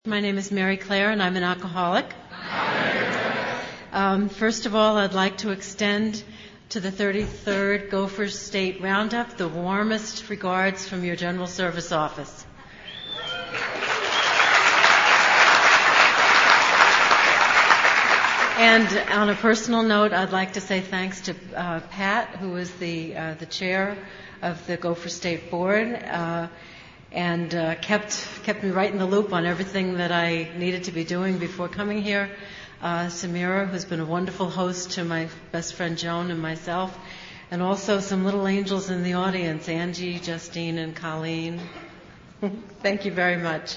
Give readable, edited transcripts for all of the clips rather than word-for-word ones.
My name is Mary Claire, and I'm an alcoholic. First of all, I'd like to extend to the 33rd Gophers State Roundup the warmest regards from your General Service Office. And on a personal note, I'd like to say thanks to Pat, who is the chair of the Gophers State Board, and kept me right in the loop on everything that I needed to be doing before coming here. Samira, who's been a wonderful host to my best friend Joan and myself, and also some little angels in the audience, Angie, Justine, and Colleen. Thank you very much.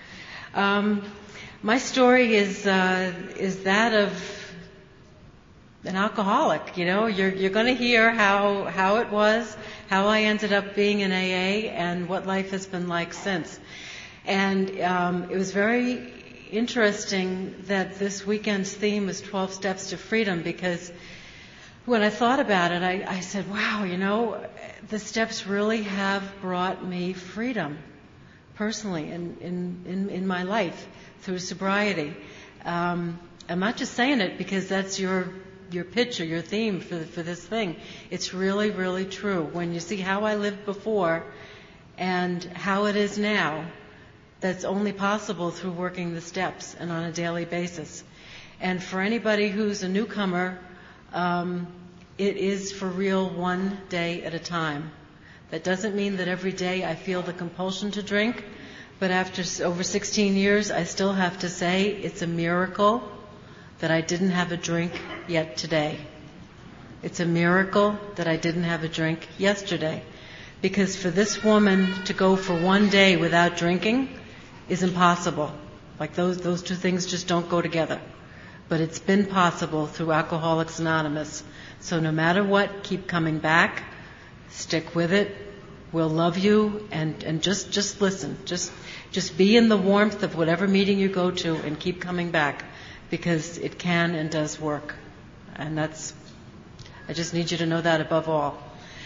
My story is that of an alcoholic. You know, you're going to hear how it was, how I ended up being in AA, and what life has been like since. And it was very interesting that this weekend's theme is 12 Steps to Freedom, because when I thought about it, I said, wow, you know, the steps really have brought me freedom personally in my life through sobriety. I'm not just saying it because that's your pitch or your theme for this thing. It's really, really true. When you see how I lived before and how it is now, that's only possible through working the steps and on a daily basis. And for anybody who's a newcomer, it is for real one day at a time. That doesn't mean that every day I feel the compulsion to drink, but after over 16 years, I still have to say it's a miracle that I didn't have a drink yet today. It's a miracle that I didn't have a drink yesterday. Because for this woman to go for one day without drinking is impossible. Like those two things just don't go together. But it's been possible through Alcoholics Anonymous. So no matter what, keep coming back, stick with it. We'll love you, and just listen. Just be in the warmth of whatever meeting you go to and keep coming back, because it can and does work. And I just need you to know that above all.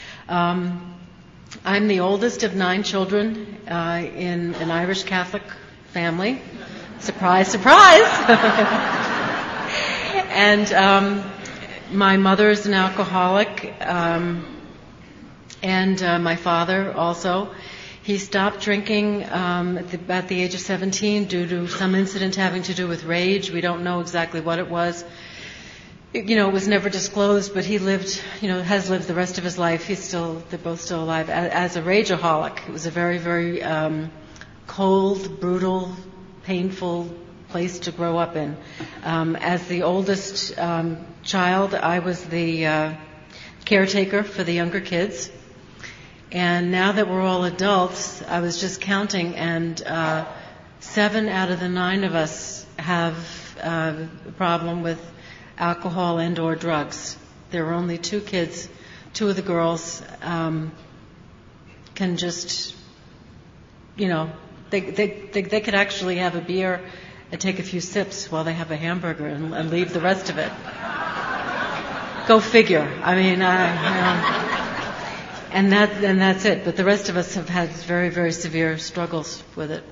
I'm the oldest of 9 children in an Irish Catholic family. Surprise, surprise! And my mother is an alcoholic, and my father also. He stopped drinking at the age of 17 due to some incident having to do with rage. We don't know exactly what it was. It was never disclosed, but he has lived the rest of his life. They're both still alive as a rageaholic. It was a very, very cold, brutal, painful place to grow up in. As the oldest child, I was the caretaker for the younger kids. And now that we're all adults, I was just counting, and 7 out of the 9 of us have a problem with alcohol and or drugs. There are only 2 kids. 2 of the girls can just, they could actually have a beer and take a few sips while they have a hamburger and leave the rest of it. Go figure. I mean, and that's it. But the rest of us have had very, very severe struggles with it.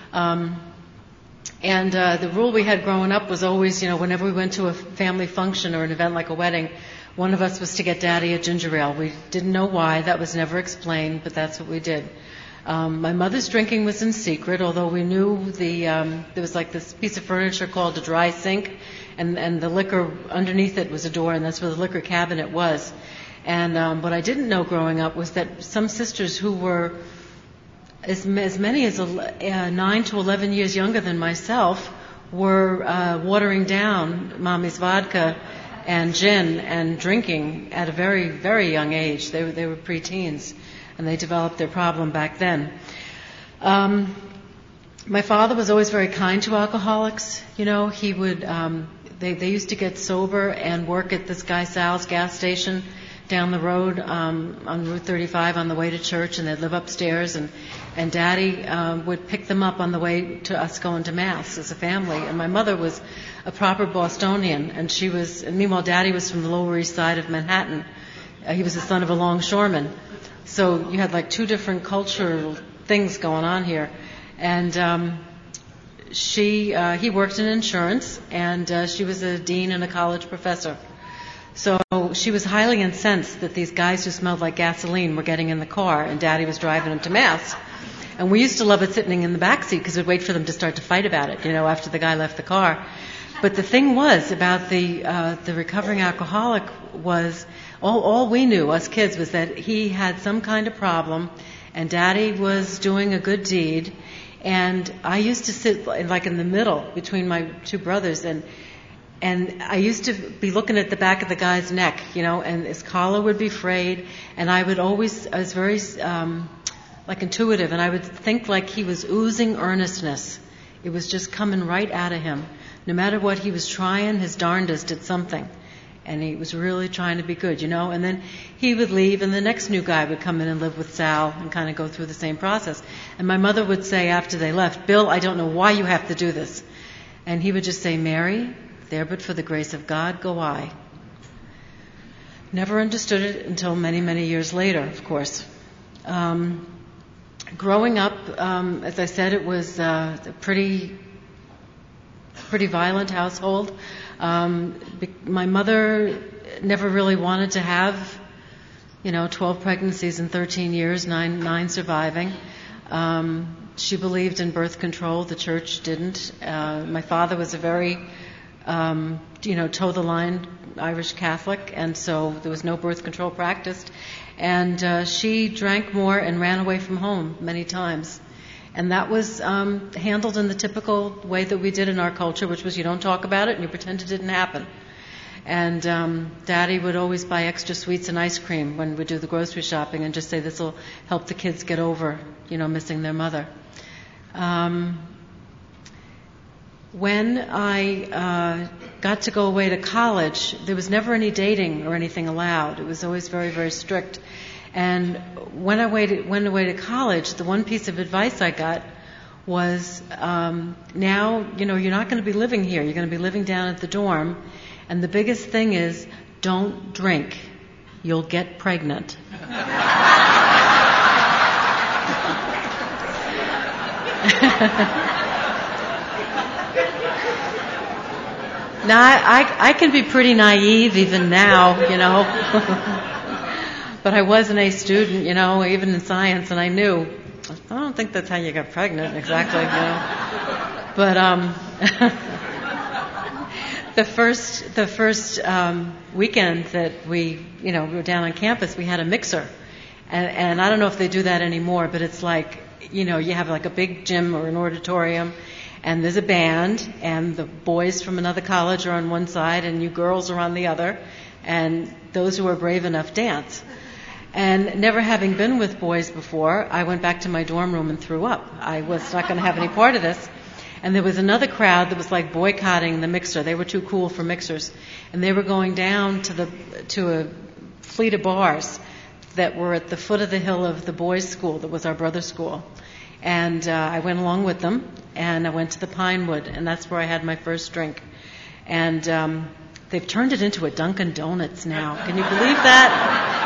And the rule we had growing up was always, whenever we went to a family function or an event like a wedding, one of us was to get Daddy a ginger ale. We didn't know why. That was never explained, but that's what we did. My mother's drinking was in secret, although we knew there was like this piece of furniture called a dry sink, and the liquor underneath it was a door, and that's where the liquor cabinet was. And what I didn't know growing up was that some sisters who were as many as 9 to 11 years younger than myself were watering down Mommy's vodka and gin and drinking at a very, very young age. They were preteens, and they developed their problem back then. My father was always very kind to alcoholics. He would they used to get sober and work at this guy Sal's gas station down the road on Route 35 on the way to church, and they'd live upstairs, and Daddy would pick them up on the way to us going to Mass as a family. And my mother was a proper Bostonian, and meanwhile Daddy was from the Lower East Side of Manhattan. He was the son of a longshoreman. So you had like 2 different cultural things going on here. And he worked in insurance, and she was a dean and a college professor. So she was highly incensed that these guys who smelled like gasoline were getting in the car, and Daddy was driving them to Mass. And we used to love it sitting in the back seat because we'd wait for them to start to fight about it, after the guy left the car. But the thing was about the recovering alcoholic was all we knew, us kids, was that he had some kind of problem, and Daddy was doing a good deed. And I used to sit like in the middle between my two brothers, and I used to be looking at the back of the guy's neck, and his collar would be frayed, and I was very like intuitive, and I would think like he was oozing earnestness. It was just coming right out of him. No matter what he was trying, his darndest at something. And he was really trying to be good, And then he would leave, and the next new guy would come in and live with Sal and kind of go through the same process. And my mother would say after they left, "Bill, I don't know why you have to do this." And he would just say, "Mary, there but for the grace of God go I." Never understood it until many, many years later, of course. Growing up, as I said, it was a pretty violent household. My mother never really wanted to have, 12 pregnancies in 13 years, nine surviving. She believed in birth control. The church didn't. My father was a very, toe the line Irish Catholic, and so there was no birth control practiced. And she drank more and ran away from home many times. And that was handled in the typical way that we did in our culture, which was you don't talk about it and you pretend it didn't happen. And Daddy would always buy extra sweets and ice cream when we do the grocery shopping and just say this will help the kids get over, missing their mother. When I got to go away to college, there was never any dating or anything allowed. It was always very, very strict. And when I went away to college, the one piece of advice I got was, now, you're not going to be living here. You're going to be living down at the dorm. And the biggest thing is, don't drink. You'll get pregnant. Now, I can be pretty naive even now, But I was an A student, even in science, and I knew. I don't think that's how you get pregnant exactly, But the first weekend that we were down on campus, we had a mixer, and I don't know if they do that anymore, but it's like you have like a big gym or an auditorium. And there's a band, and the boys from another college are on one side, and you girls are on the other, and those who are brave enough dance. And never having been with boys before, I went back to my dorm room and threw up. I was not going to have any part of this. And there was another crowd that was like boycotting the mixer. They were too cool for mixers. And they were going down to a fleet of bars that were at the foot of the hill of the boys' school that was our brother's school. And I went along with them, and I went to the Pinewood, and that's where I had my first drink. And they've turned it into a Dunkin' Donuts now. Can you believe that?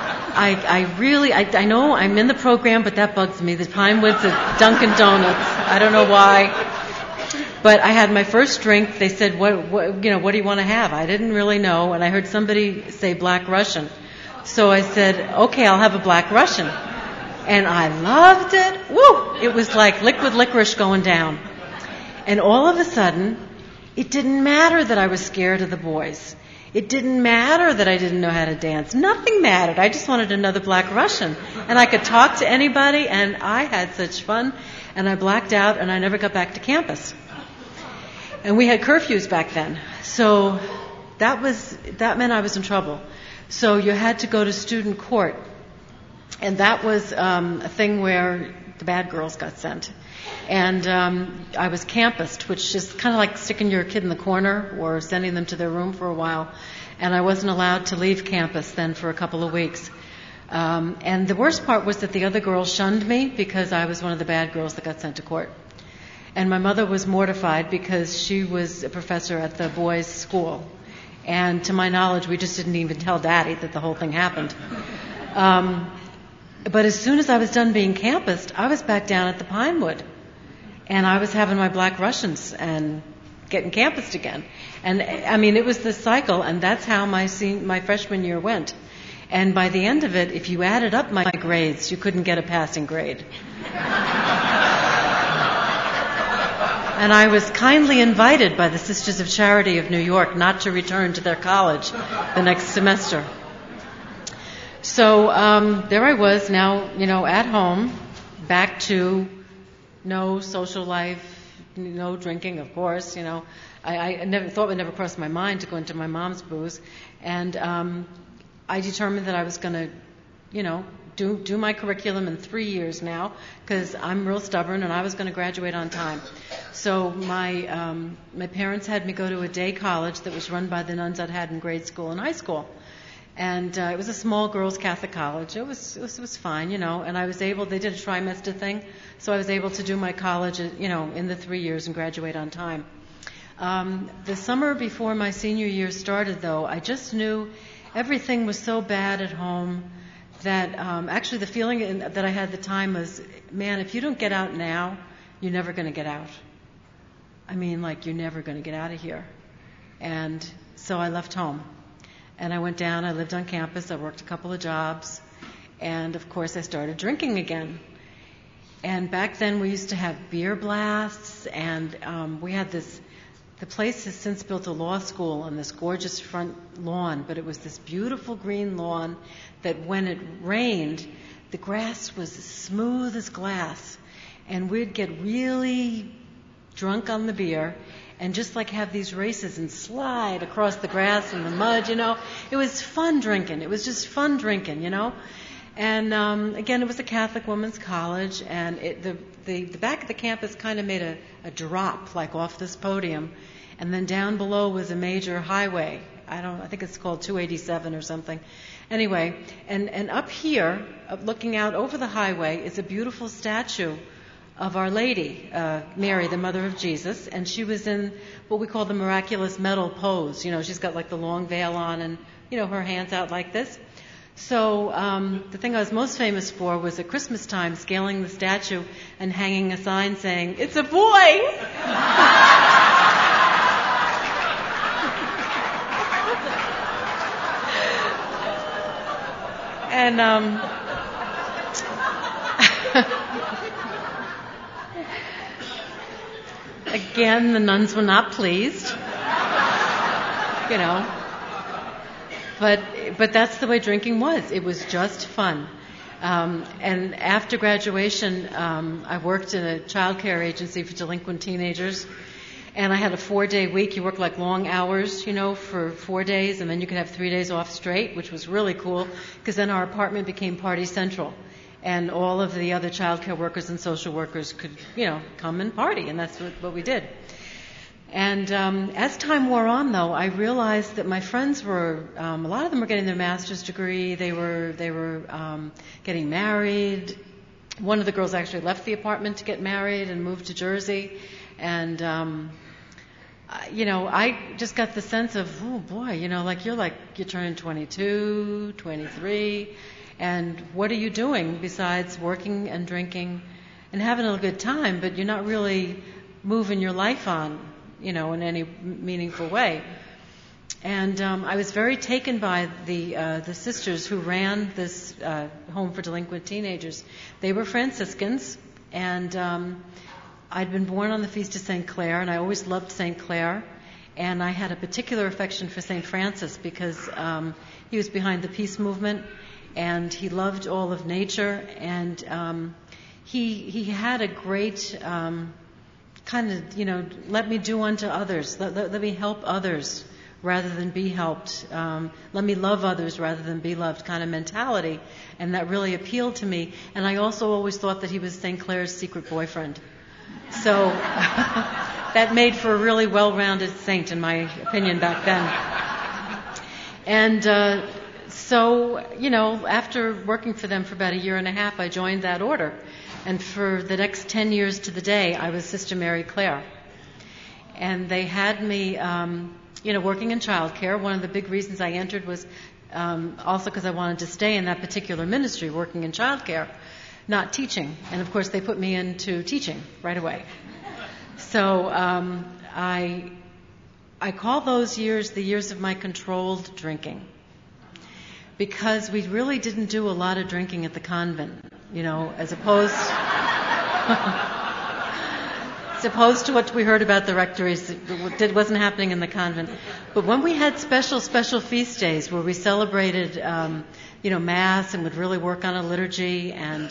I know I'm in the program, but that bugs me. The Pinewood's a Dunkin' Donuts. I don't know why. But I had my first drink. They said, what do you want to have? I didn't really know, and I heard somebody say Black Russian. So I said, okay, I'll have a Black Russian. And I loved it. Woo! It was like liquid licorice going down. And all of a sudden, it didn't matter that I was scared of the boys. It didn't matter that I didn't know how to dance. Nothing mattered. I just wanted another Black Russian. And I could talk to anybody, and I had such fun. And I blacked out, and I never got back to campus. And we had curfews back then. So that meant I was in trouble. So you had to go to student court. And that was a thing where the bad girls got sent. And I was campused, which is kind of like sticking your kid in the corner or sending them to their room for a while. And I wasn't allowed to leave campus then for a couple of weeks. And the worst part was that the other girls shunned me because I was one of the bad girls that got sent to court. And my mother was mortified because she was a professor at the boys' school. And to my knowledge, we just didn't even tell Daddy that the whole thing happened. But as soon as I was done being campused, I was back down at the Pinewood. And I was having my Black Russians and getting campused again. And I mean, it was this cycle, and that's how my freshman year went. And by the end of it, if you added up my grades, you couldn't get a passing grade. And I was kindly invited by the Sisters of Charity of New York not to return to their college the next semester. So there I was now, at home, back to no social life, no drinking, of course. I never thought it would never cross my mind to go into my mom's booze, and I determined that I was going to, do my curriculum in 3 years now, because I'm real stubborn, and I was going to graduate on time. So my parents had me go to a day college that was run by the nuns I'd had in grade school and high school. And it was a small girls' Catholic college. It was fine, and I was able, they did a trimester thing, so I was able to do my college, in the 3 years and graduate on time. The summer before my senior year started, though, I just knew everything was so bad at home that actually the feeling that I had at the time was, man, if you don't get out now, you're never going to get out. I mean, you're never going to get out of here. And so I left home. And I went down, I lived on campus, I worked a couple of jobs, and of course I started drinking again. And back then we used to have beer blasts, and we had the place has since built a law school on this gorgeous front lawn, but it was this beautiful green lawn that when it rained, the grass was as smooth as glass. And we'd get really drunk on the beer, and just have these races and slide across the grass and the mud, It was fun drinking. It was just fun drinking, And again, it was a Catholic women's college, and the back of the campus kind of made a drop, off this podium, and then down below was a major highway. I think it's called 287 or something. Anyway, and up here, looking out over the highway, is a beautiful statue of Our Lady, Mary, the Mother of Jesus, and she was in what we call the miraculous medal pose. She's got the long veil on and, her hands out like this. So the thing I was most famous for was at Christmas time scaling the statue and hanging a sign saying, "It's a boy!" And again, the nuns were not pleased, But that's the way drinking was. It was just fun. And after graduation, I worked in a child care agency for delinquent teenagers. And I had a 4-day week. You work long hours, for 4 days, and then you could have 3 days off straight, which was really cool, because then our apartment became party central. And all of the other child care workers and social workers could, come and party, and that's what we did. And as time wore on, though, I realized that my friends were, a lot of them were getting their master's degree. They were getting married. One of the girls actually left the apartment to get married and moved to Jersey. And, I just got the sense of, oh boy, you're turning 22, 23, and what are you doing besides working and drinking and having a good time, but you're not really moving your life on, in any meaningful way. And I was very taken by the sisters who ran this home for delinquent teenagers. They were Franciscans, and I'd been born on the Feast of St. Clare, and I always loved St. Clare. And I had a particular affection for St. Francis because he was behind the peace movement, and he loved all of nature, and he had a great kind of, let me do unto others, let me help others rather than be helped, let me love others rather than be loved kind of mentality, and that really appealed to me. And I also always thought that he was St. Clare's secret boyfriend. So that made for a really well-rounded saint, in my opinion, back then. And so, after working for them for about 1.5 years, I joined that order. And for the next 10 years to the day, I was Sister Mary Clare. And they had me, working in childcare. One of the big reasons I entered was also because I wanted to stay in that particular ministry, working in childcare, not teaching. And of course, they put me into teaching right away. So I call those years the years of my controlled drinking, because we really didn't do a lot of drinking at the convent, as opposed to what we heard about the rectories. It wasn't happening in the convent. But when we had special feast days where we celebrated, Mass and would really work on a liturgy, and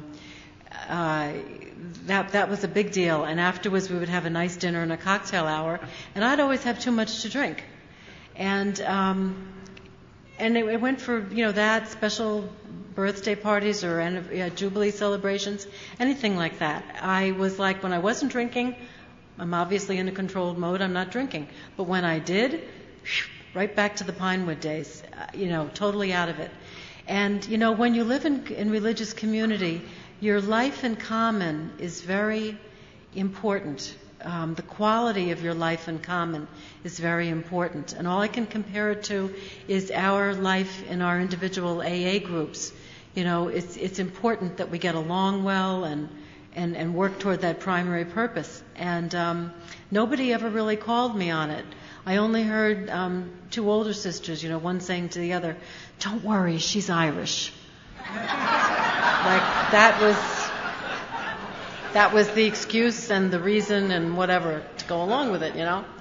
that was a big deal. And afterwards we would have a nice dinner and a cocktail hour, and I'd always have too much to drink. And it went for, that, special birthday parties or Jubilee celebrations, anything like that. I was like, when I wasn't drinking, I'm obviously in a controlled mode, I'm not drinking. But when I did, right back to the Pinewood days, totally out of it. And, when you live in religious community, your life in common is very important. The quality of your life in common is very important. And all I can compare it to is our life in our individual AA groups. It's important that we get along well and work toward that primary purpose. And nobody ever really called me on it. I only heard two older sisters, one saying to the other, "Don't worry, she's Irish." Like that was the excuse and the reason and whatever to go along with it,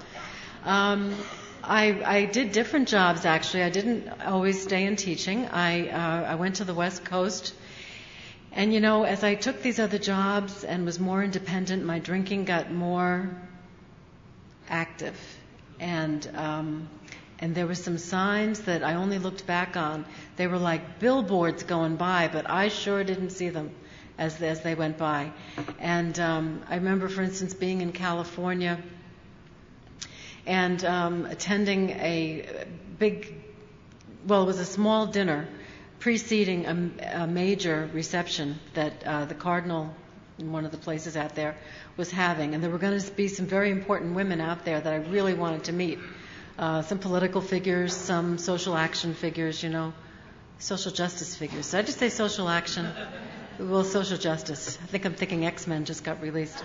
I did different jobs, actually. I didn't always stay in teaching. I went to the West Coast. And, as I took these other jobs and was more independent, my drinking got more active. And there were some signs that I only looked back on. They were like billboards going by, but I sure didn't see them as they went by. And I remember, for instance, being in California and attending it was a small dinner preceding a major reception that the Cardinal in one of the places out there was having. And there were going to be some very important women out there that I really wanted to meet. Some political figures, some social action figures, social justice figures. Did I just say social action? Well, social justice. I think I'm thinking X-Men just got released.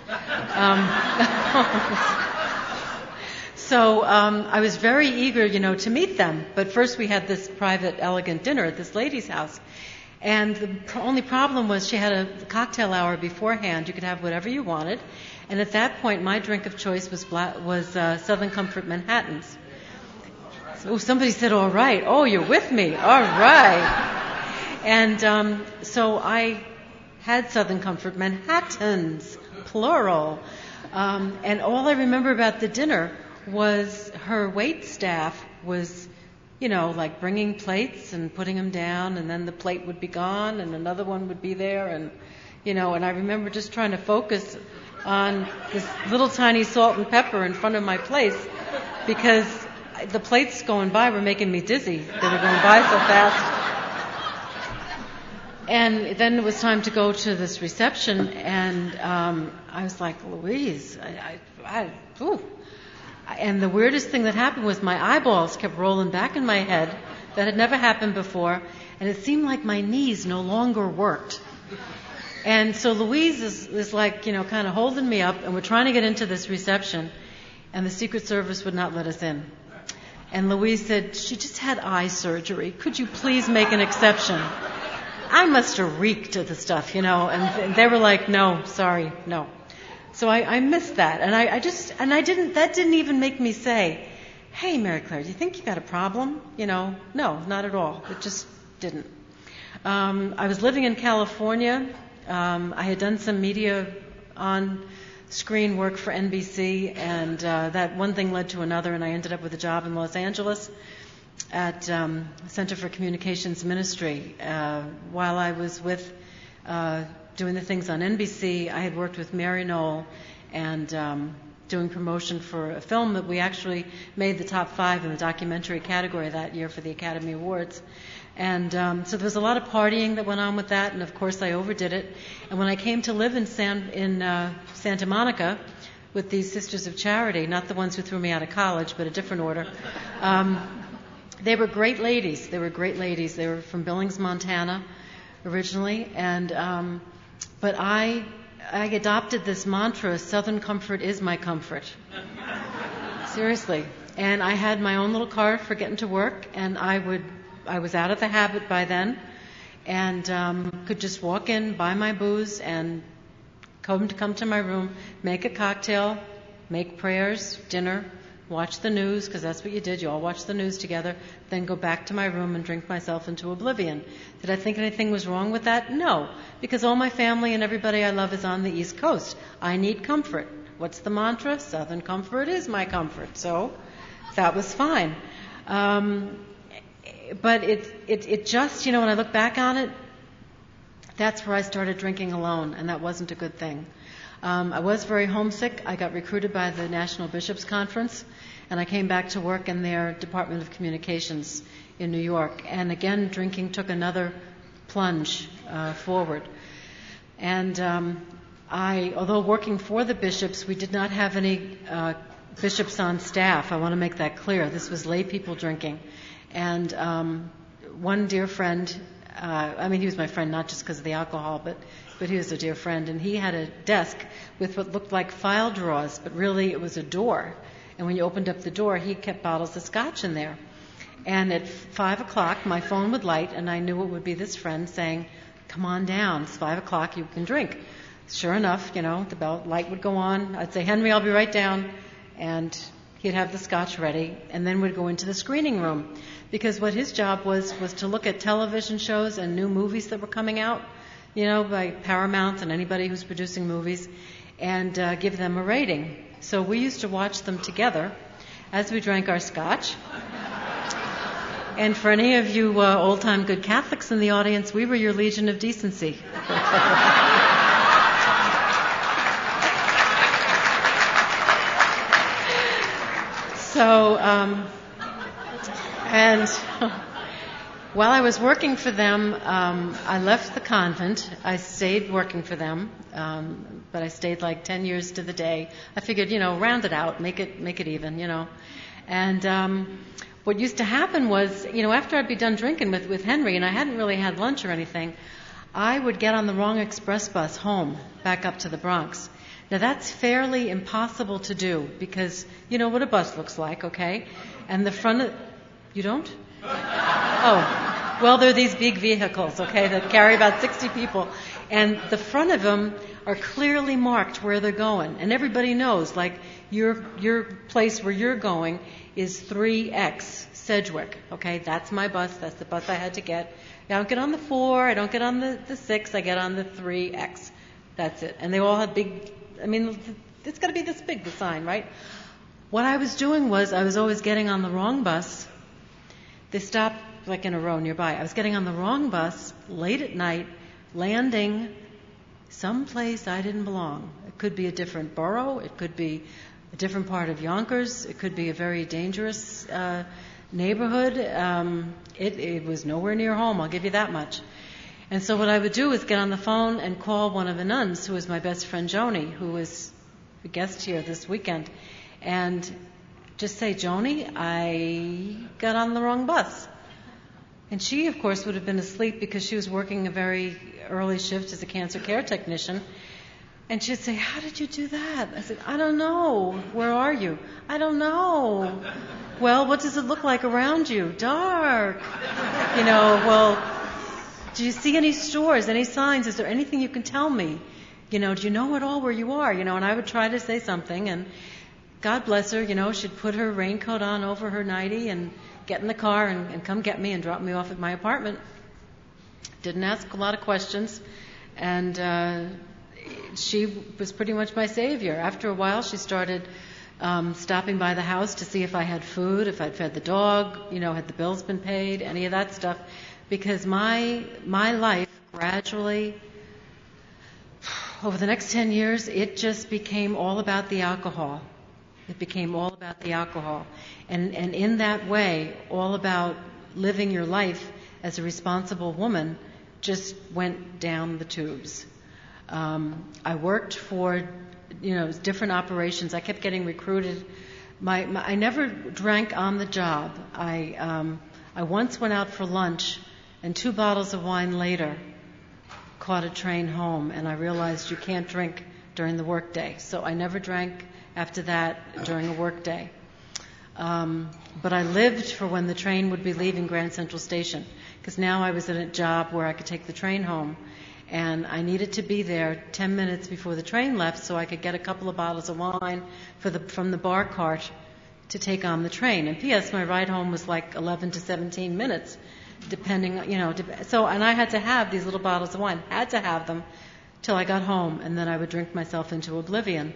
So I was very eager, to meet them. But first we had this private, elegant dinner at this lady's house. And the only problem was she had a cocktail hour beforehand. You could have whatever you wanted. And at that point, my drink of choice was Southern Comfort Manhattans. So somebody said, "All right. Oh, you're with me. All right." And so I had Southern Comfort Manhattans, plural. And all I remember about the dinner was her wait staff was, like bringing plates and putting them down, and then the plate would be gone and another one would be there, and I remember just trying to focus on this little tiny salt and pepper in front of my place, because the plates going by were making me dizzy. They were going by so fast. And then it was time to go to this reception, and I was like, "Louise, And the weirdest thing that happened was my eyeballs kept rolling back in my head. That had never happened before. And it seemed like my knees no longer worked. And so Louise is like, kind of holding me up, and we're trying to get into this reception, and the Secret Service would not let us in. And Louise said, "She just had eye surgery. Could you please make an exception?" I must have reeked of the stuff, and they were like, "No, sorry, no." So I missed that, and that didn't even make me say, "Hey, Mary Claire, do you think you got a problem?" No, not at all. It just didn't. I was living in California. I had done some media on-screen work for NBC, and that one thing led to another, and I ended up with a job in Los Angeles at Center for Communications Ministry. While I was with doing the things on NBC, I had worked with Mary Knoll and doing promotion for a film that we actually made the top 5 in the documentary category that year for the Academy Awards. And so there was a lot of partying that went on with that, and of course I overdid it. And when I came to live in Santa Monica with these Sisters of Charity, not the ones who threw me out of college, but a different order, they were great ladies. They were from Billings, Montana, originally, and but I I adopted this mantra, Southern comfort is my comfort. Seriously. And I had my own little car for getting to work, and I was out of the habit by then, and could just walk in, buy my booze, and come to my room, make a cocktail, make prayers, dinner, watch the news, because that's what you did. You all watched the news together, then go back to my room and drink myself into oblivion. Did I think anything was wrong with that? No, because all my family and everybody I love is on the East Coast. I need comfort. What's the mantra? Southern comfort is my comfort. So that was fine. But it just, when I look back on it, that's where I started drinking alone, and that wasn't a good thing. I was very homesick. I got recruited by the National Bishops Conference, and I came back to work in their Department of Communications in New York. And again, drinking took another plunge forward. And although working for the bishops, we did not have any bishops on staff. I want to make that clear. This was lay people drinking. And one dear friend, he was my friend not just because of the alcohol, but he was a dear friend, and he had a desk with what looked like file drawers, but really it was a door. And when you opened up the door, he kept bottles of scotch in there. And at 5 o'clock, my phone would light, and I knew it would be this friend saying, "Come on down, it's 5 o'clock, you can drink." Sure enough, the light would go on. I'd say, "Henry, I'll be right down." And he'd have the scotch ready, and then we'd go into the screening room. Because what his job was to look at television shows and new movies that were coming out, by Paramount and anybody who's producing movies, and give them a rating. So we used to watch them together as we drank our scotch. And for any of you old-time good Catholics in the audience, we were your Legion of Decency. So, and while I was working for them, I left the convent. I stayed working for them, but I stayed like 10 years to the day. I figured, round it out, make it even, And what used to happen was, after I'd be done drinking with Henry, and I hadn't really had lunch or anything, I would get on the wrong express bus home, back up to the Bronx. Now that's fairly impossible to do because you know what a bus looks like, okay? And the front of... You don't? Oh, well, they're these big vehicles, okay, that carry about 60 people. And the front of them are clearly marked where they're going. And everybody knows, like, your place where you're going is 3X, Sedgwick, okay? That's my bus. That's the bus I had to get. I don't get on the 4. I don't get on the 6. I get on the 3X. That's it. And they all have big... it's got to be this big, the sign, right? What I was doing was I was always getting on the wrong bus. They stopped like in a row nearby. I was getting on the wrong bus late at night, landing someplace I didn't belong. It could be a different borough. It could be a different part of Yonkers. It could be a very dangerous neighborhood. It was nowhere near home, I'll give you that much. And so what I would do is get on the phone and call one of the nuns, who was my best friend Joni, who was a guest here this weekend, and just say, "Joni, I got on the wrong bus." And she, of course, would have been asleep because she was working a very early shift as a cancer care technician. And she'd say, "How did you do that?" I said, "I don't know. Where are you?" "I don't know." "Well, what does it look like around you?" "Dark." Well, do you see any stores, any signs? Is there anything you can tell me? Do you know at all where you are? And I would try to say something, and God bless her, she'd put her raincoat on over her nightie and get in the car and come get me and drop me off at my apartment. Didn't ask a lot of questions, and she was pretty much my savior. After a while, she started stopping by the house to see if I had food, if I'd fed the dog, had the bills been paid, any of that stuff. Because my life gradually, over the next 10 years, it just became all about the alcohol. It became all about the alcohol. And in that way, all about living your life as a responsible woman just went down the tubes. I worked for, different operations. I kept getting recruited. I never drank on the job. I once went out for lunch, and 2 bottles of wine later caught a train home, and I realized you can't drink during the workday. So I never drank after that during a workday. But I lived for when the train would be leaving Grand Central Station, because now I was in a job where I could take the train home, and I needed to be there 10 minutes before the train left so I could get a couple of bottles of wine from the bar cart to take on the train. And P.S., my ride home was like 11 to 17 minutes, depending, and I had to have these little bottles of wine, had to have them till I got home, and then I would drink myself into oblivion.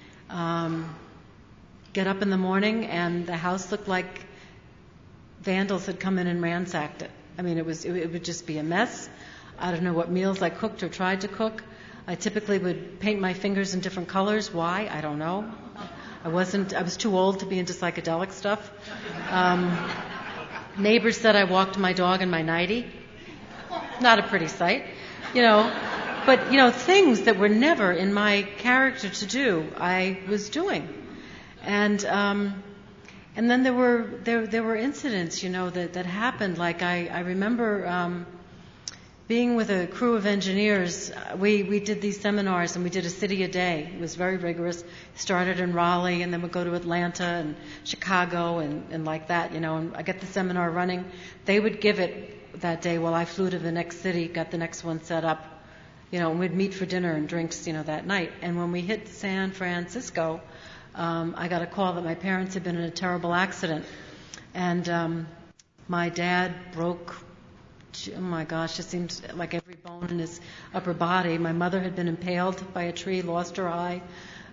Get up in the morning, and the house looked like vandals had come in and ransacked it. I mean, it would just be a mess. I don't know what meals I cooked or tried to cook. I typically would paint my fingers in different colors. Why? I don't know. I was too old to be into psychedelic stuff. Neighbors said I walked my dog in my nightie. Not a pretty sight, But, things that were never in my character to do, I was doing. And then there were incidents, that happened. Like I remember being with a crew of engineers. We did these seminars, and we did a city a day. It was very rigorous. Started in Raleigh, and then we'd go to Atlanta and Chicago and like that, And I got the seminar running. They would give it that day while I flew to the next city, got the next one set up, and we'd meet for dinner and drinks, that night. And when we hit San Francisco, I got a call that my parents had been in a terrible accident. And my dad broke, oh my gosh, it seemed like every bone in his upper body. My mother had been impaled by a tree, lost her eye.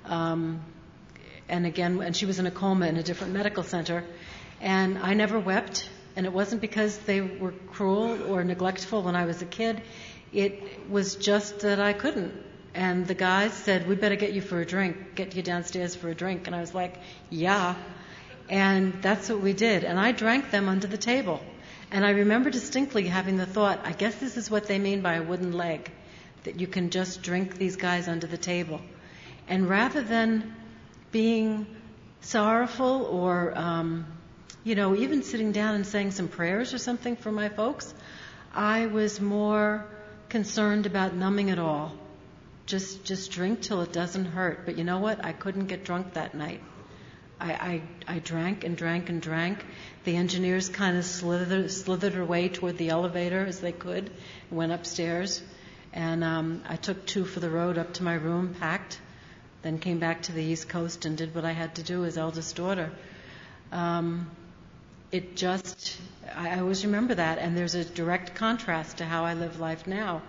And she was in a coma in a different medical center. And I never wept. And it wasn't because they were cruel or neglectful when I was a kid. It was just that I couldn't. And the guys said, "We better get you downstairs for a drink." And I was like, yeah. And that's what we did. And I drank them under the table. And I remember distinctly having the thought, I guess this is what they mean by a wooden leg, that you can just drink these guys under the table. And rather than being sorrowful or, even sitting down and saying some prayers or something for my folks, I was more concerned about numbing it all. Just drink till it doesn't hurt. But you know what? I couldn't get drunk that night. I drank and drank and drank. The engineers kind of slithered away toward the elevator as they could, and went upstairs. And I took 2 for the road up to my room, packed, then came back to the East Coast and did what I had to do as eldest daughter. I always remember that, and there's a direct contrast to how I live life now.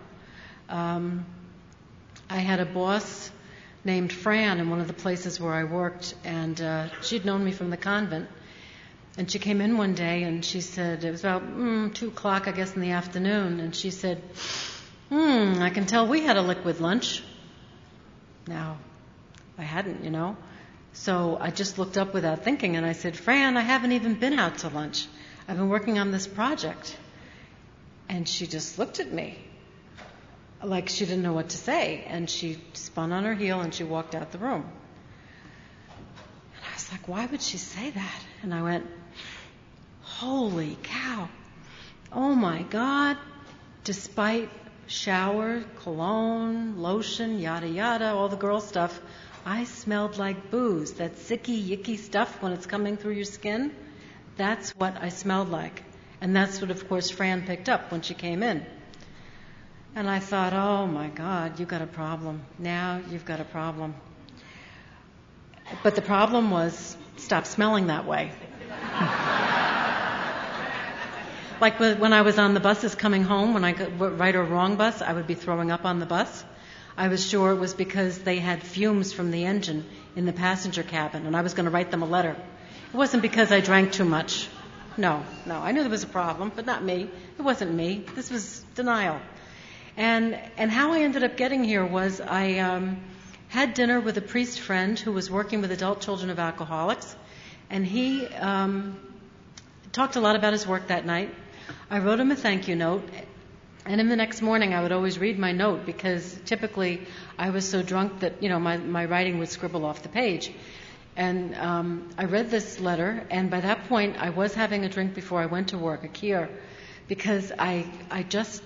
I had a boss named Fran in one of the places where I worked, and she'd known me from the convent. And she came in one day, and she said, it was about 2 o'clock, I guess, in the afternoon, and she said, I can tell we had a liquid lunch. Now, I hadn't, So I just looked up without thinking, and I said, "Fran, I haven't even been out to lunch. I've been working on this project." And she just looked at me like she didn't know what to say, and she spun on her heel and she walked out the room. And I was like, why would she say that? And I went, holy cow, oh my God. Despite shower, cologne, lotion, yada yada, all the girl stuff, I smelled like booze. That sicky, yicky stuff when it's coming through your skin, that's what I smelled like. And that's what, of course, Fran picked up when she came in. And I thought, oh my God, you've got a problem. Now you've got a problem. But the problem was, stop smelling that way. Like when I was on the buses coming home, when I got right or wrong bus, I would be throwing up on the bus. I was sure it was because they had fumes from the engine in the passenger cabin, and I was going to write them a letter. It wasn't because I drank too much. No, I knew there was a problem, but not me. It wasn't me. This was denial. And how I ended up getting here was I had dinner with a priest friend who was working with adult children of alcoholics, and he talked a lot about his work that night. I wrote him a thank you note, and in the next morning I would always read my note because typically I was so drunk that my writing would scribble off the page. And I read this letter, and by that point I was having a drink before I went to work, a kier, because I just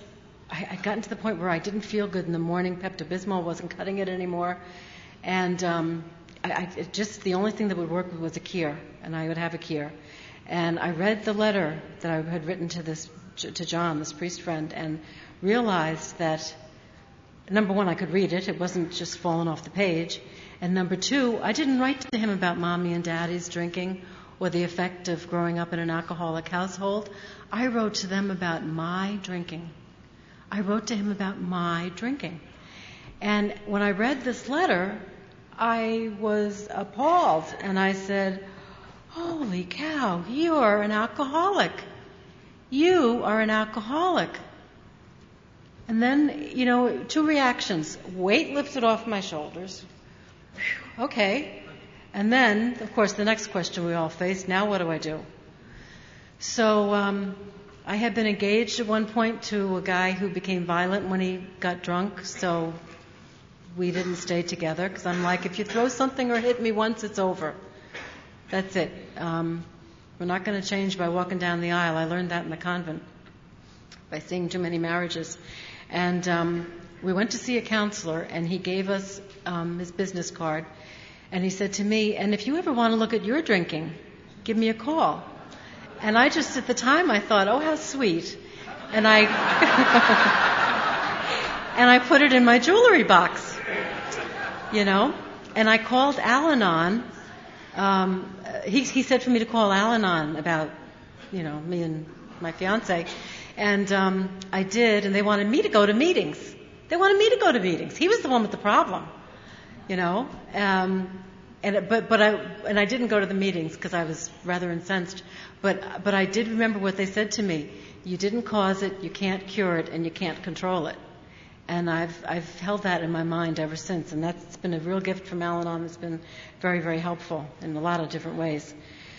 I got to the point where I didn't feel good in the morning. Pepto-Bismol wasn't cutting it anymore. And the only thing that would work was a Kier, and I would have a Kier. And I read the letter that I had written to John, this priest friend, and realized that, number one, I could read it. It wasn't just falling off the page. And number two, I didn't write to him about mommy and daddy's drinking or the effect of growing up in an alcoholic household. I wrote to them about my drinking. I wrote to him about my drinking. And when I read this letter, I was appalled. And I said, holy cow, you are an alcoholic. You are an alcoholic. And then, two reactions. Weight lifted off my shoulders. Whew, okay. And then, of course, the next question we all face, now what do I do? So I had been engaged at one point to a guy who became violent when he got drunk, so we didn't stay together, because I'm like, if you throw something or hit me once, it's over. That's it. We're not going to change by walking down the aisle. I learned that in the convent by seeing too many marriages. And we went to see a counselor, and he gave us his business card. And he said to me, and if you ever want to look at your drinking, give me a call. And I just, at the time, I thought, oh, how sweet. And I and I put it in my jewelry box, And I called Al-Anon. He said for me to call Al-Anon about, me and my fiance. And I did, and they wanted me to go to meetings. He was the one with the problem, And I didn't go to the meetings because I was rather incensed. But I did remember what they said to me. You didn't cause it, you can't cure it, and you can't control it. And I've held that in my mind ever since. And that's been a real gift from Al-Anon. It's been very, very helpful in a lot of different ways.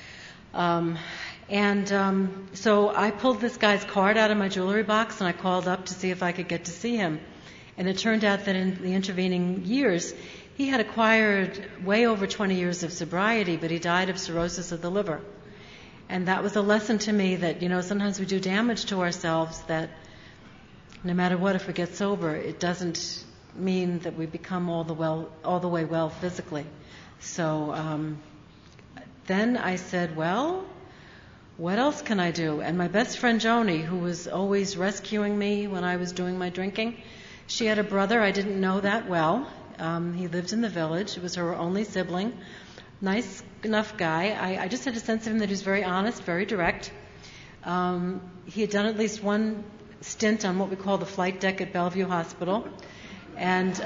So I pulled this guy's card out of my jewelry box, and I called up to see if I could get to see him. And it turned out that in the intervening years, he had acquired way over 20 years of sobriety, but he died of cirrhosis of the liver. And that was a lesson to me that, sometimes we do damage to ourselves that no matter what, if we get sober, it doesn't mean that we become all the way well physically. So then I said, well, what else can I do? And my best friend Joni, who was always rescuing me when I was doing my drinking, she had a brother. I didn't know that well. He lived in the village. It was her only sibling. Nice enough guy. I just had a sense of him that he was very honest, very direct. He had done at least one stint on what we call the flight deck at Bellevue Hospital. And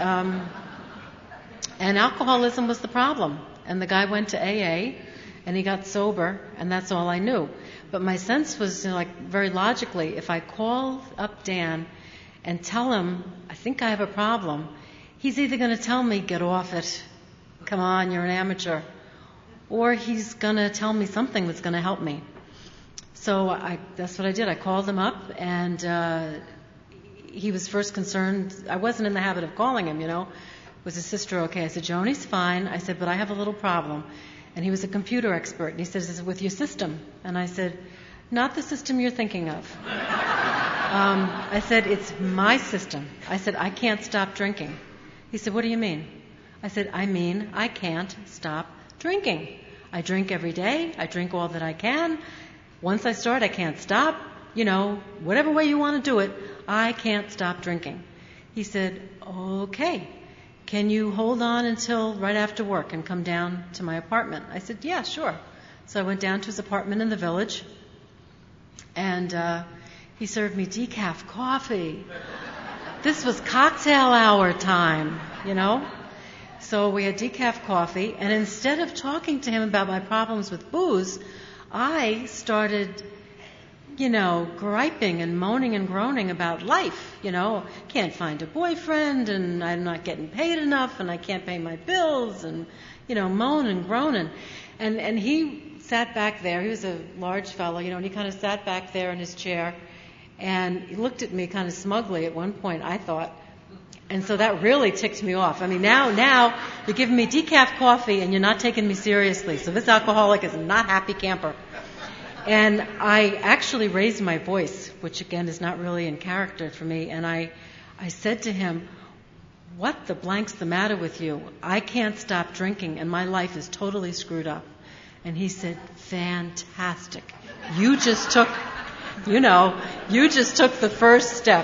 alcoholism was the problem. And the guy went to AA, and he got sober, and that's all I knew. But my sense was, very logically, if I call up Dan and tell him, I think I have a problem, he's either going to tell me, get off it, come on, you're an amateur, or he's going to tell me something that's going to help me. So that's what I did. I called him up, and he was first concerned. I wasn't in the habit of calling him, Was his sister okay? I said, Joni's fine. I said, but I have a little problem. And he was a computer expert. And he says, is it with your system? And I said, not the system you're thinking of. I said, it's my system. I said, I can't stop drinking. He said, what do you mean? I said, I mean, I can't stop drinking. I drink every day. I drink all that I can. Once I start, I can't stop. Whatever way you want to do it, I can't stop drinking. He said, okay. Can you hold on until right after work and come down to my apartment? I said, yeah, sure. So I went down to his apartment in the village, and he served me decaf coffee. This was cocktail hour time, So we had decaf coffee, and instead of talking to him about my problems with booze, I started, griping and moaning and groaning about life, Can't find a boyfriend, and I'm not getting paid enough, and I can't pay my bills, and, moan and groaning. And he sat back there. He was a large fellow, and he kind of sat back there in his chair, and he looked at me kind of smugly at one point, I thought. And so that really ticked me off. I mean, now you're giving me decaf coffee and you're not taking me seriously. So this alcoholic is not happy camper. And I actually raised my voice, which again is not really in character for me, and I said to him, "What the blank's the matter with you? I can't stop drinking and my life is totally screwed up." And he said, "Fantastic. You just took the first step."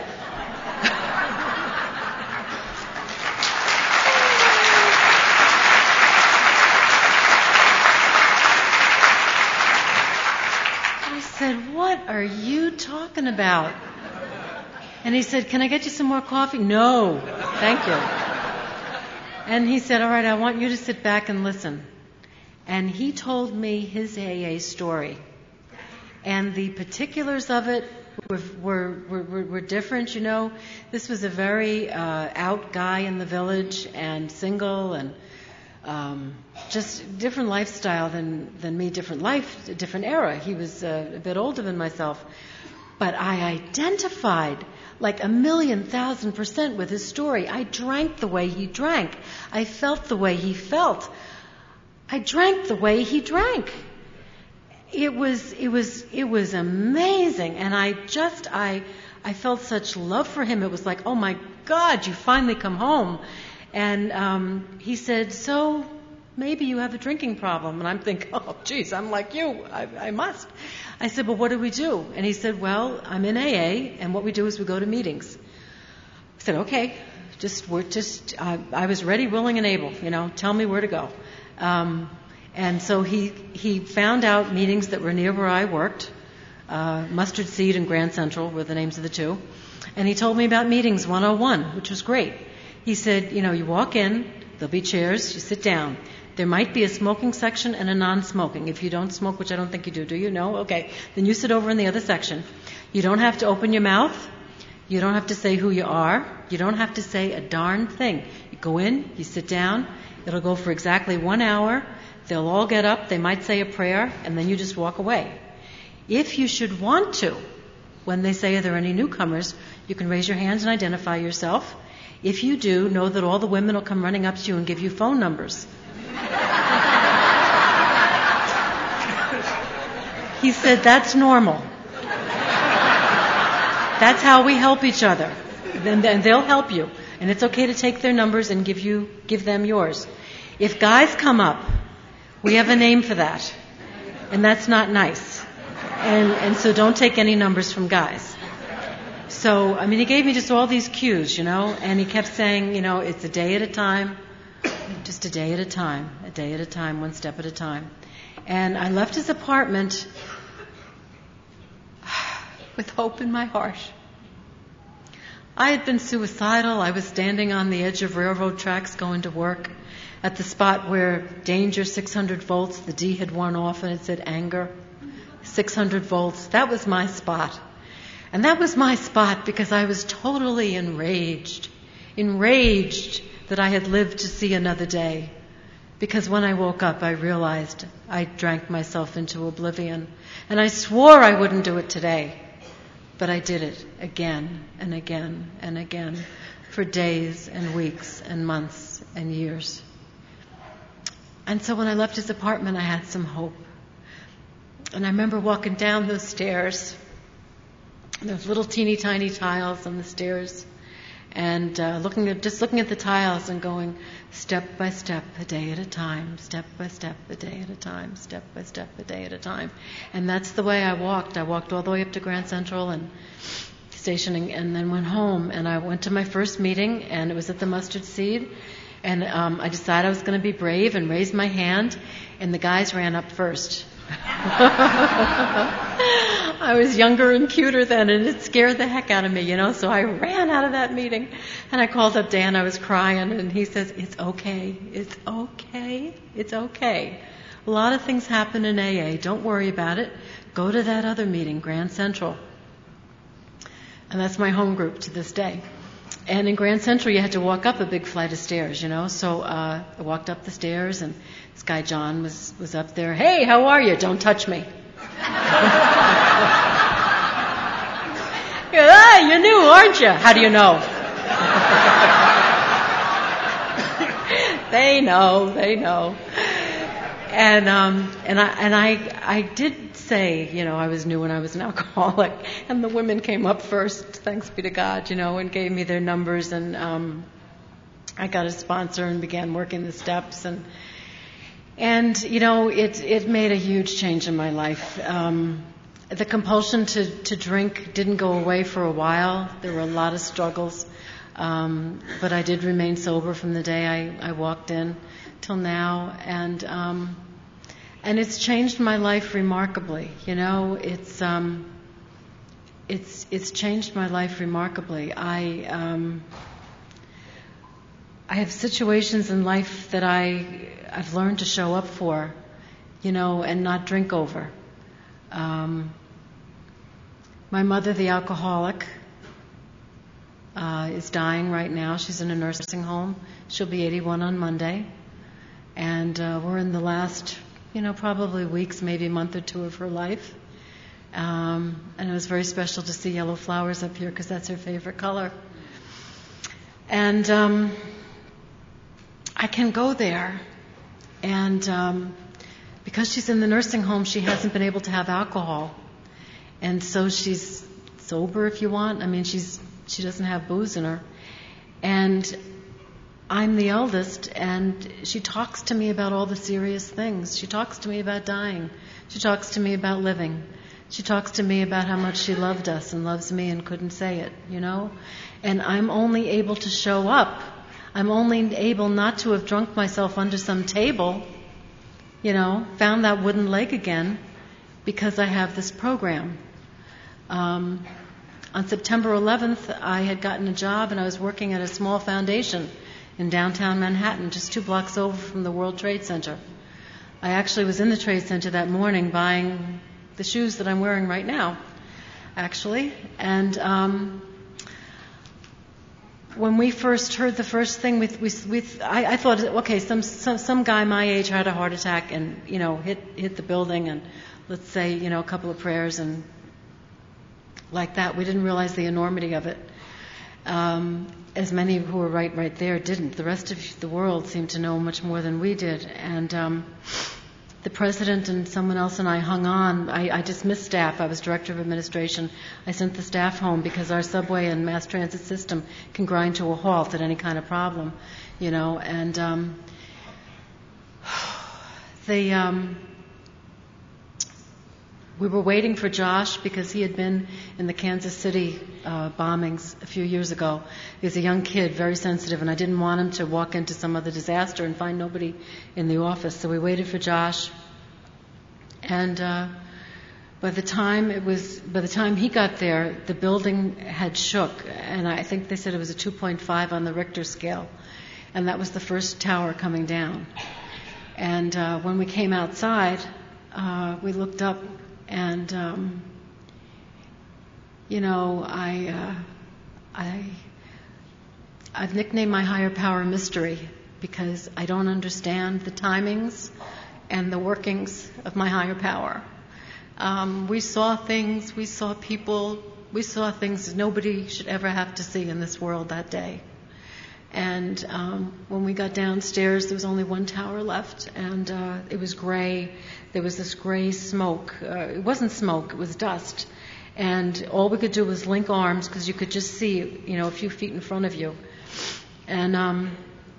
I said, "What are you talking about?" And he said, "Can I get you some more coffee?" "No, thank you." And he said, "All right, I want you to sit back and listen." And he told me his AA story. And the particulars of it were different, you know. This was a very out guy in the village and single and just different lifestyle than me, different life, different era. He was a bit older than myself. But I identified like 1,000,000% with his story. I drank the way he drank. I felt the way he felt. I drank the way he drank. It was amazing. And I felt such love for him. It was like, "Oh my God, you finally come home." And he said, "So maybe you have a drinking problem." And I'm thinking, "Oh geez, I'm like you. I must." I said, "Well, what do we do?" And he said, "Well, I'm in AA, and what we do is we go to meetings." I said, "Okay, I was ready, willing, and able. You know, tell me where to go." And so he found out meetings that were near where I worked. Mustard Seed and Grand Central were the names of the two. And he told me about meetings 101, which was great. He said, "You know, you walk in, there'll be chairs, you sit down. There might be a smoking section and a non-smoking. If you don't smoke, which I don't think you do you? No? Okay. Then you sit over in the other section. You don't have to open your mouth. You don't have to say who you are. You don't have to say a darn thing. You go in, you sit down. It'll go for exactly 1 hour. They'll all get up. They might say a prayer, and then you just walk away. If you should want to, when they say, 'Are there any newcomers?' you can raise your hands and identify yourself. If you do, know that all the women will come running up to you and give you phone numbers." He said, "That's normal. That's how we help each other. And they'll help you. And it's okay to take their numbers and give them yours. If guys come up, we have a name for that. And that's not nice. And so don't take any numbers from guys." So, I mean, he gave me just all these cues, you know, and he kept saying, you know, it's a day at a time, just a day at a time, one step at a time. And I left his apartment with hope in my heart. I had been suicidal. I was standing on the edge of railroad tracks going to work at the spot where danger 600 volts, the D had worn off and it said anger, 600 volts. That was my spot. And that was my spot because I was totally enraged that I had lived to see another day. Because when I woke up, I realized I drank myself into oblivion. And I swore I wouldn't do it today. But I did it again and again and again for days and weeks and months and years. And so when I left his apartment, I had some hope. And I remember walking down those stairs. Those little teeny tiny tiles on the stairs. And looking at the tiles and going step by step, a day at a time, step by step, a day at a time, step by step, a day at a time. And that's the way I walked. I walked all the way up to Grand Central and stationing, and then went home. And I went to my first meeting, and it was at the Mustard Seed. And I decided I was going to be brave and raised my hand, and the guys ran up first. I was younger and cuter then, and it scared the heck out of me, you know, so I ran out of that meeting. And I called up Dan. I was crying, and he says, "It's okay. It's okay. It's okay. A lot of things happen in AA. Don't worry about it. Go to that other meeting, Grand Central." And that's my home group to this day. And in Grand Central, you had to walk up a big flight of stairs, you know. So I walked up the stairs, and this guy John was up there. "Hey, how are you? Don't touch me." You're new, aren't you? How do you know? They know. I did say, I was new when I was an alcoholic, and the women came up first, thanks be to God, and gave me their numbers, and I got a sponsor and began working the steps, and it made a huge change in my life. The compulsion to drink didn't go away for a while. There were a lot of struggles, but I did remain sober from the day I walked in till now, and it's changed my life remarkably. It's changed my life remarkably. I have situations in life that I've learned to show up for, and not drink over. My mother, the alcoholic, is dying right now. She's in a nursing home. She'll be 81 on Monday. And we're in the last, probably weeks, maybe a month or two of her life. And it was very special to see yellow flowers up here because that's her favorite color. And I can go there. And because she's in the nursing home, she hasn't been able to have alcohol. And so she's sober, if you want. She doesn't have booze in her. And I'm the eldest, and she talks to me about all the serious things. She talks to me about dying. She talks to me about living. She talks to me about how much she loved us and loves me and couldn't say it, And I'm only able to show up. I'm only able not to have drunk myself under some table, found that wooden leg again, because I have this program. On September 11th, I had gotten a job, and I was working at a small foundation in downtown Manhattan, just 2 blocks over from the World Trade Center. I actually was in the Trade Center that morning buying the shoes that I'm wearing right now, actually. And when we first heard the first thing, I thought, okay, some guy my age had a heart attack and hit the building, and let's say a couple of prayers and like that. We didn't realize the enormity of it. As many who were right there didn't. The rest of the world seemed to know much more than we did. And the president and someone else and I hung on. I dismissed staff. I was director of administration. I sent the staff home because our subway and mass transit system can grind to a halt at any kind of problem, And we were waiting for Josh because he had been in the Kansas City bombings a few years ago. He was a young kid, very sensitive, and I didn't want him to walk into some other disaster and find nobody in the office. So we waited for Josh. And by the time he got there, the building had shook, and I think they said it was a 2.5 on the Richter scale, and that was the first tower coming down. And when we came outside, we looked up. And, I've nicknamed my higher power mystery because I don't understand the timings and the workings of my higher power. We saw things, we saw people, we saw things nobody should ever have to see in this world that day. And when we got downstairs, there was only one tower left, and it was gray. There was this gray smoke. It wasn't smoke, it was dust. And all we could do was link arms because you could just see, a few feet in front of you. And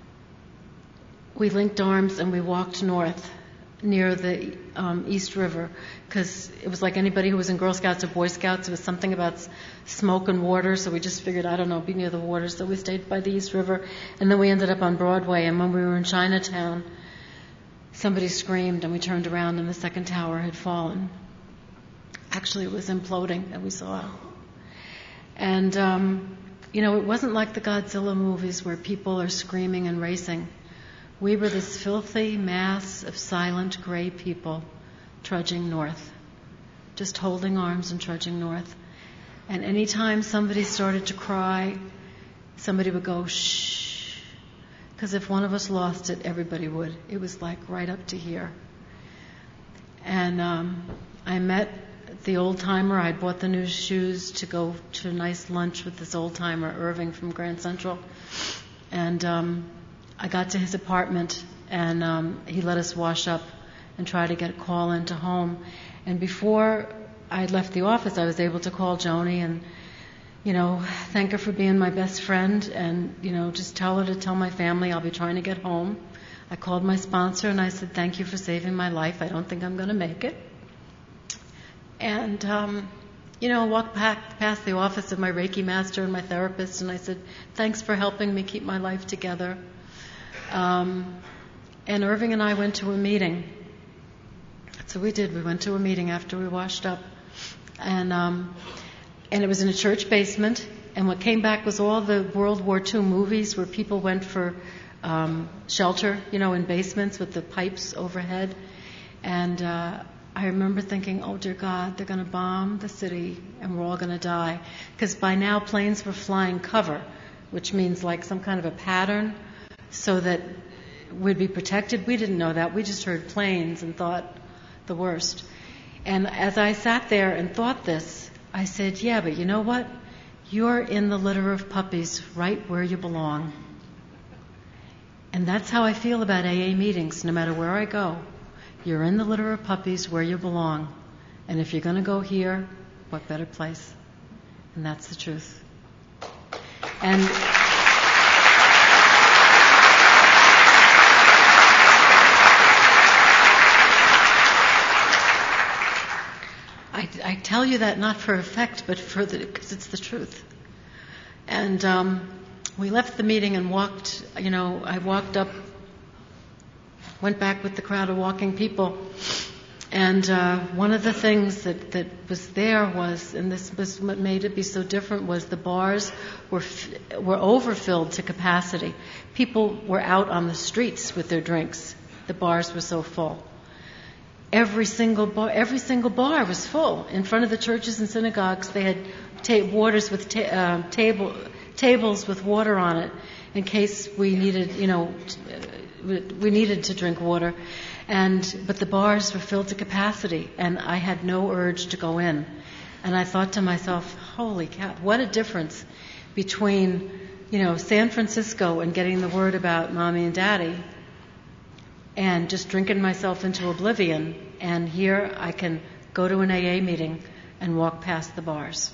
we linked arms and we walked north near the East River because it was like anybody who was in Girl Scouts or Boy Scouts. It was something about smoke and water, so we just figured, be near the water. So we stayed by the East River, and then we ended up on Broadway. And when we were in Chinatown, somebody screamed, and we turned around, and the second tower had fallen. Actually, it was imploding that we saw. And, it wasn't like the Godzilla movies where people are screaming and racing. We were this filthy mass of silent gray people trudging north, just holding arms and trudging north. And any time somebody started to cry, somebody would go, shh, because if one of us lost it, everybody would. It was like right up to here. And I met the old-timer. I bought the new shoes to go to a nice lunch with this old-timer, Irving from Grand Central. And I got to his apartment, and he let us wash up and try to get a call into home. And before I left the office, I was able to call Joni and, thank her for being my best friend, and, just tell her to tell my family I'll be trying to get home. I called my sponsor and I said, thank you for saving my life. I don't think I'm going to make it. And, walked past the office of my Reiki master and my therapist, and I said, thanks for helping me keep my life together. And Irving and I went to a meeting. That's what we did. We went to a meeting after we washed up. And it was in a church basement. And what came back was all the World War II movies where people went for shelter, in basements with the pipes overhead. And I remember thinking, oh, dear God, they're going to bomb the city and we're all going to die. Because by now planes were flying cover, which means like some kind of a pattern so that we'd be protected. We didn't know that. We just heard planes and thought the worst. And as I sat there and thought this, I said, yeah, but you know what? You're in the litter of puppies right where you belong. And that's how I feel about AA meetings, no matter where I go. You're in the litter of puppies where you belong. And if you're going to go here, what better place? And that's the truth. And I tell you that not for effect, but because it's the truth. And we left the meeting and walked, I walked up, went back with the crowd of walking people. And one of the things that was there was, and this was what made it be so different, was the bars were overfilled to capacity. People were out on the streets with their drinks. The bars were so full. Every single bar was full. In front of the churches and synagogues, they had tables with water on it in case we needed, we needed to drink water. But the bars were filled to capacity, and I had no urge to go in. And I thought to myself, holy cow, what a difference between, San Francisco and getting the word about Mommy and Daddy and just drinking myself into oblivion. And here I can go to an AA meeting and walk past the bars,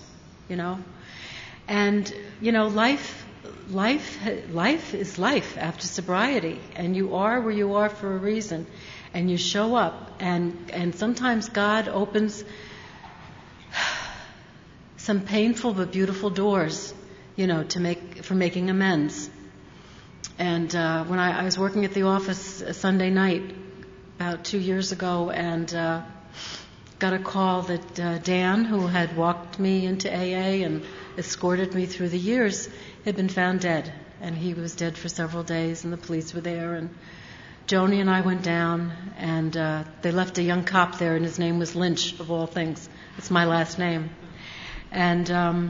And, life is life after sobriety, and you are where you are for a reason, and you show up, and sometimes God opens some painful but beautiful doors, for making amends. And when I was working at the office a Sunday night about 2 years ago, and got a call that Dan, who had walked me into AA and escorted me through the years, had been found dead. And he was dead for several days, and the police were there. And Joni and I went down, and they left a young cop there, and his name was Lynch, of all things. It's my last name. And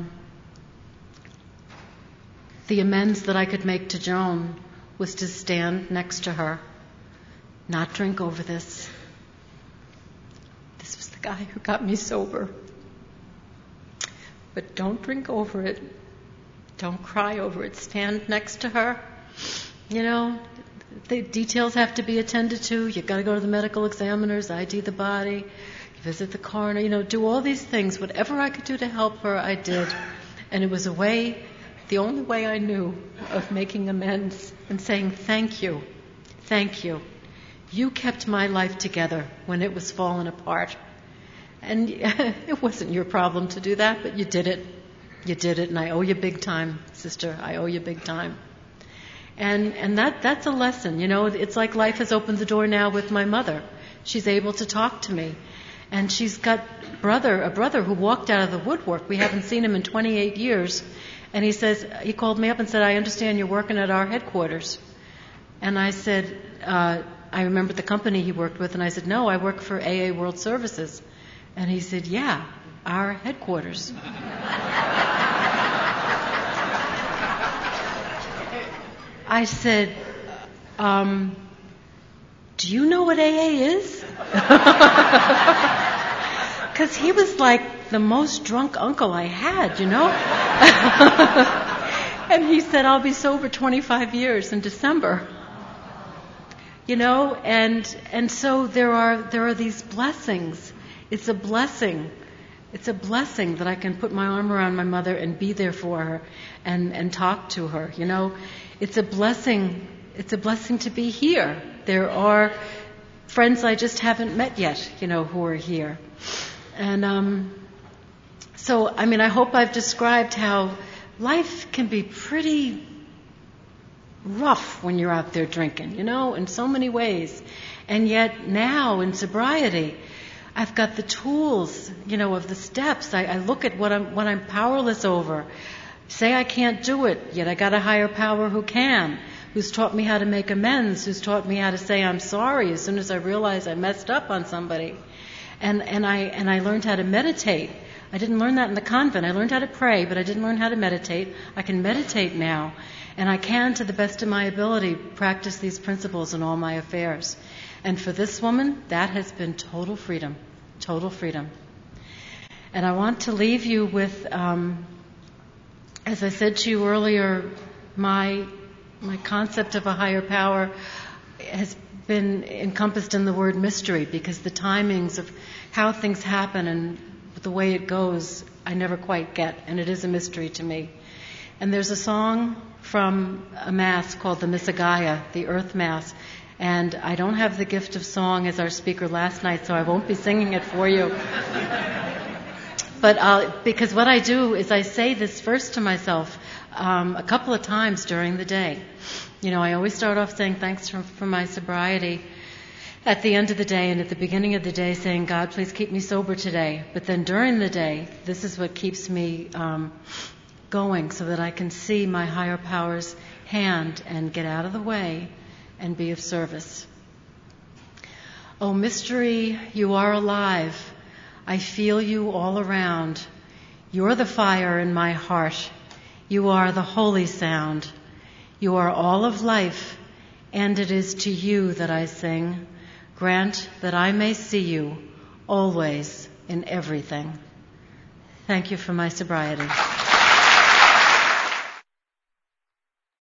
the amends that I could make to Joan was to stand next to her, not drink over this. This was the guy who got me sober. But don't drink over it. Don't cry over it. Stand next to her. The details have to be attended to. You've got to go to the medical examiners, ID the body, visit the coroner, do all these things. Whatever I could do to help her, I did. And it was the only way I knew of making amends and saying thank you. Thank you. You kept my life together when it was falling apart. And it wasn't your problem to do that, but you did it. You did it, and I owe you big time, sister. I owe you big time. And that's a lesson. It's like life has opened the door now with my mother. She's able to talk to me. And she's got a brother who walked out of the woodwork. We haven't seen him in 28 years. And he called me up and said, I understand you're working at our headquarters. And I said, I remembered the company he worked with, and I said, no, I work for AA World Services. And he said, yeah, our headquarters. I said, do you know what AA is? Because he was like the most drunk uncle I had, And he said, I'll be sober 25 years in December. and so there are these blessings. It's a blessing. It's a blessing that I can put my arm around my mother and be there for her and talk to her. It's a blessing. It's a blessing to be here. There are friends I just haven't met yet, who are here. And so, I hope I've described how life can be pretty rough when you're out there drinking, in so many ways. And yet now in sobriety, I've got the tools, of the steps. I look at what I'm powerless over. Say I can't do it, yet I got a higher power who can, who's taught me how to make amends, who's taught me how to say I'm sorry as soon as I realize I messed up on somebody. And I learned how to meditate. I didn't learn that in the convent. I learned how to pray, but I didn't learn how to meditate. I can meditate now, and I can, to the best of my ability, practice these principles in all my affairs. And for this woman, that has been total freedom. Total freedom. And I want to leave you with, as I said to you earlier, my concept of a higher power has been encompassed in the word mystery, because the timings of how things happen and the way it goes, I never quite get, and it is a mystery to me. And there's a song from a Mass called the Missagaya, the Earth Mass, and I don't have the gift of song as our speaker last night, so I won't be singing it for you. But because what I do is I say this verse to myself a couple of times during the day. I always start off saying thanks for my sobriety at the end of the day, and at the beginning of the day saying, God, please keep me sober today. But then during the day, this is what keeps me going, so that I can see my higher power's hand and get out of the way and be of service. Oh, mystery, you are alive. I feel you all around. You're the fire in my heart. You are the holy sound. You are all of life, and it is to you that I sing. Grant that I may see you always in everything. Thank you for my sobriety.